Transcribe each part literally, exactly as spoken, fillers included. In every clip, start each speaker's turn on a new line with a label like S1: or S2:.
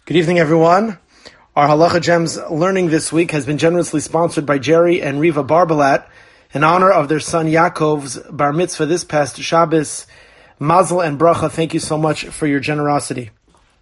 S1: Good evening, everyone. Our Halacha Gems learning this week has been generously sponsored by Jerry and Riva Barbalat in honor of their son Yaakov's bar mitzvah this past Shabbos. Mazel and bracha, thank you so much for your generosity.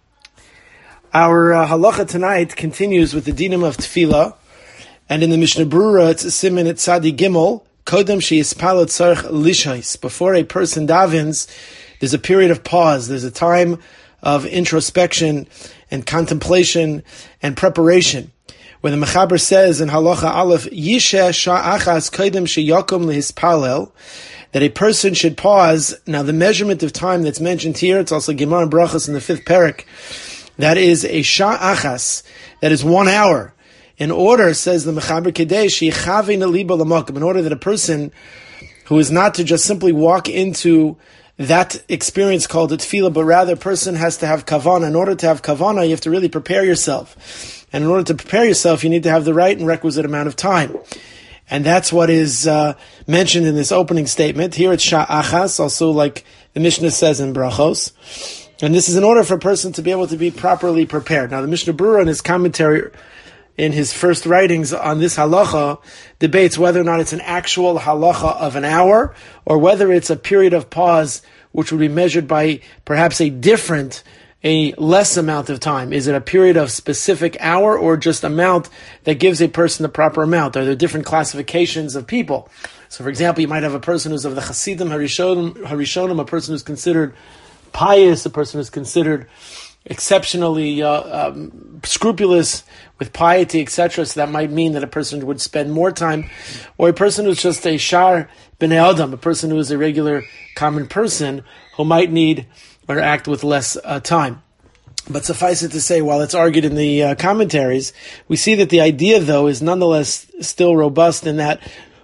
S1: Our uh, Halacha tonight continues with the dinim of Tefillah, and in the Mishnah Brura, it's a siman at Tzadi Gimel, Kodem sheyispalo tzarich lishais. Before a person davens, there's a period of pause, there's a time of introspection and contemplation and preparation. When the Mechaber says in Halacha Aleph, Yisheh sha'achas kodem sheyakum lehispalel, that a person should pause. Now the measurement of time that's mentioned here, it's also Gemara and Brachos in the fifth parak, that is a sha'achas, that is one hour. In order, says the Mechaber Kedei, she'ichavin libo l'makom, in order that a person who is not to just simply walk into that experience called a tefillah, but rather a person has to have kavanah. In order to have kavanah, you have to really prepare yourself. And in order to prepare yourself, you need to have the right and requisite amount of time. And that's what is uh, mentioned in this opening statement. Here it's sha'achas, also like the Mishnah says in Brachos. And this is in order for a person to be able to be properly prepared. Now the Mishnah Brura in his commentary, in his first writings on this halacha, debates whether or not it's an actual halacha of an hour, or whether it's a period of pause which would be measured by perhaps a different, a less amount of time. Is it a period of specific hour, or just amount that gives a person the proper amount? Are there different classifications of people? So for example, you might have a person who's of the Hasidim, Harishonim, Harishonim, a person who's considered pious, a person who's considered exceptionally uh, um, scrupulous with piety, et cetera. So that might mean that a person would spend more time, or a person who's just a shar b'nei adam, a person who is a regular common person who might need or act with less uh, time. But suffice it to say, while it's argued in the uh, commentaries, we see that the idea, though, is nonetheless still robust in that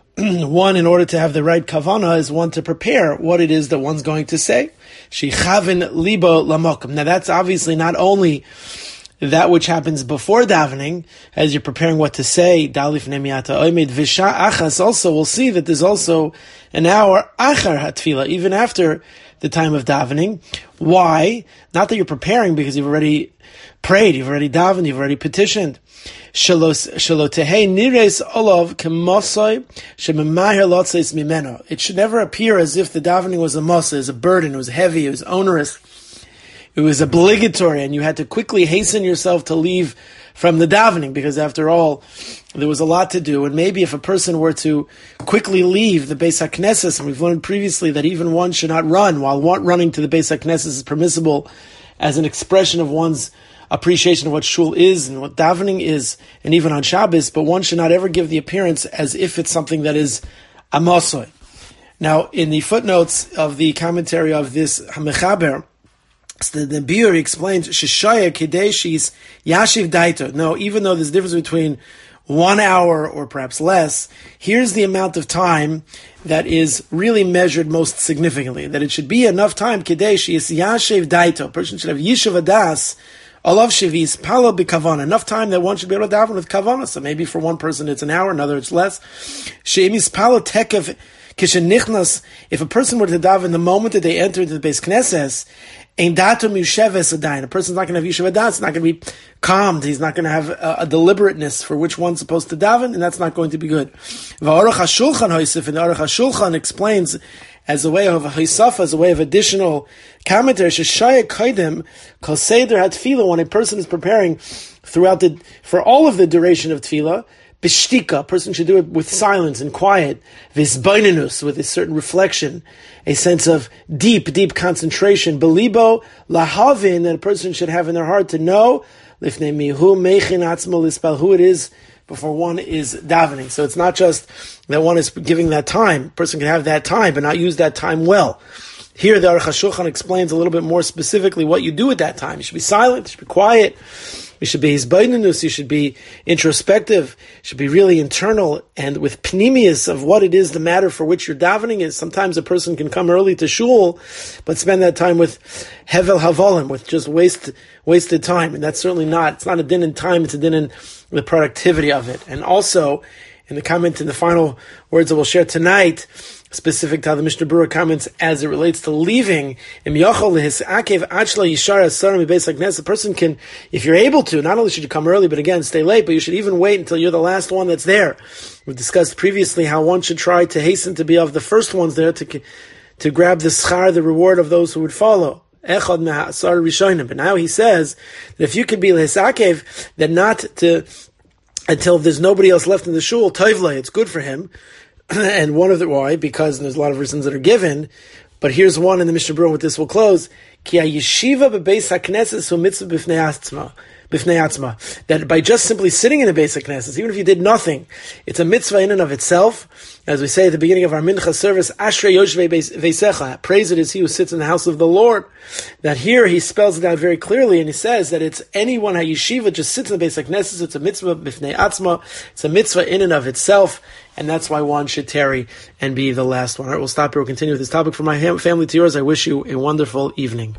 S1: one, in order to have the right kavanah, is one to prepare what it is that one's going to say. Shechavin libo lamokum. Now that's obviously not only that which happens before davening, as you're preparing what to say, dalif nemiyata oimid visha achas. Also, we'll see that there's also an hour achar hatfila, even after the time of davening. Why? Not that you're preparing because you've already prayed, you've already davened, you've already petitioned. Shalotehei nires olav kemosoi shememahir lotzeis mimeno. It should never appear as if the davening was a mosa, as a burden, it was heavy, it was onerous, it was obligatory, and you had to quickly hasten yourself to leave from the davening, because after all, there was a lot to do. And maybe if a person were to quickly leave the Beis HaKnesses, and we've learned previously that even one should not run, while one running to the Beis HaKnesses is permissible as an expression of one's appreciation of what shul is and what davening is, and even on Shabbos, but one should not ever give the appearance as if it's something that is a masoi. Now, in the footnotes of the commentary of this Mechaber, the, the Biur explains, Sheshaya Kedeshis Yashiv Daito. No, even though there's a difference between one hour or perhaps less, here's the amount of time that is really measured most significantly, that it should be enough time, Kedeshis Yashiv Daito. A person should have Yishuv Adas, Olav Shavis, Palo B'Kavana, enough time that one should be able to daven with Kavana. So maybe for one person it's an hour, another it's less. She'emis Palo Tekev Kishenichnas, if a person were to daven the moment that they enter into the Beis Knesses, Ein Datum Yusheves Adayin, a person's not going to have Yishuv Adas, not going to be calmed, he's not going to have a, a deliberateness for which one's supposed to daven, and that's not going to be good. V'Aruch HaShulchan Hoisef, and the Aruch HaShulchan explains as a way of a Hisafa, as a way of additional commentary, Sheshaya Kaidem, Kol Seder HaTfilah, when a person is preparing throughout the, for all of the duration of Tfilah, Bishtika, a person should do it with silence and quiet, Visbainenus, with a certain reflection, a sense of deep, deep concentration, Belibo Lahavin, that a person should have in their heart to know, Lifnei Mihu Meichin Atzmo Lispal, who it is before one is davening. So it's not just that one is giving that time. A person can have that time, but not use that time well. Here, the Aruch HaShulchan explains a little bit more specifically what you do at that time. You should be silent, you should be quiet, you should be hisbainenus, you should be introspective, you should be really internal and with pnimius of what it is the matter for which you're davening is. Sometimes a person can come early to shul, but spend that time with hevel havolim, with just waste, wasted time. And that's certainly not, it's not a din in time, it's a din in the productivity of it. And also, in the comment in the final words that we'll share tonight, specific to how the Mishnah Berurah comments as it relates to leaving. The person can, if you're able to, not only should you come early, but again, stay late, but you should even wait until you're the last one that's there. We've discussed previously how one should try to hasten to be of the first ones there to, to grab the schar, the reward of those who would follow. But now he says that if you could be lehisakev, then not to, until there's nobody else left in the shul, toivle, it's good for him. And one of the, why? Because there's a lot of reasons that are given, but here's one in the Mishnah Berurah, with this will close. Ki ha-yeshiva bebeis ha-knesses hu mitzvah b'fnei atzma. That by just simply sitting in the Beis HaKnesses, even if you did nothing, it's a mitzvah in and of itself. As we say at the beginning of our mincha service, Ashrei Yoshvei Veisecha, praise it is he who sits in the house of the Lord. That here he spells it out very clearly, and he says that it's anyone ha-yeshiva just sits in the Beis HaKnesses, it's a mitzvah b'fnei atzma, it's a mitzvah in and of itself, and that's why one should tarry and be the last one. All right, we'll stop here, we'll continue with this topic. From my family to yours, I wish you a wonderful evening.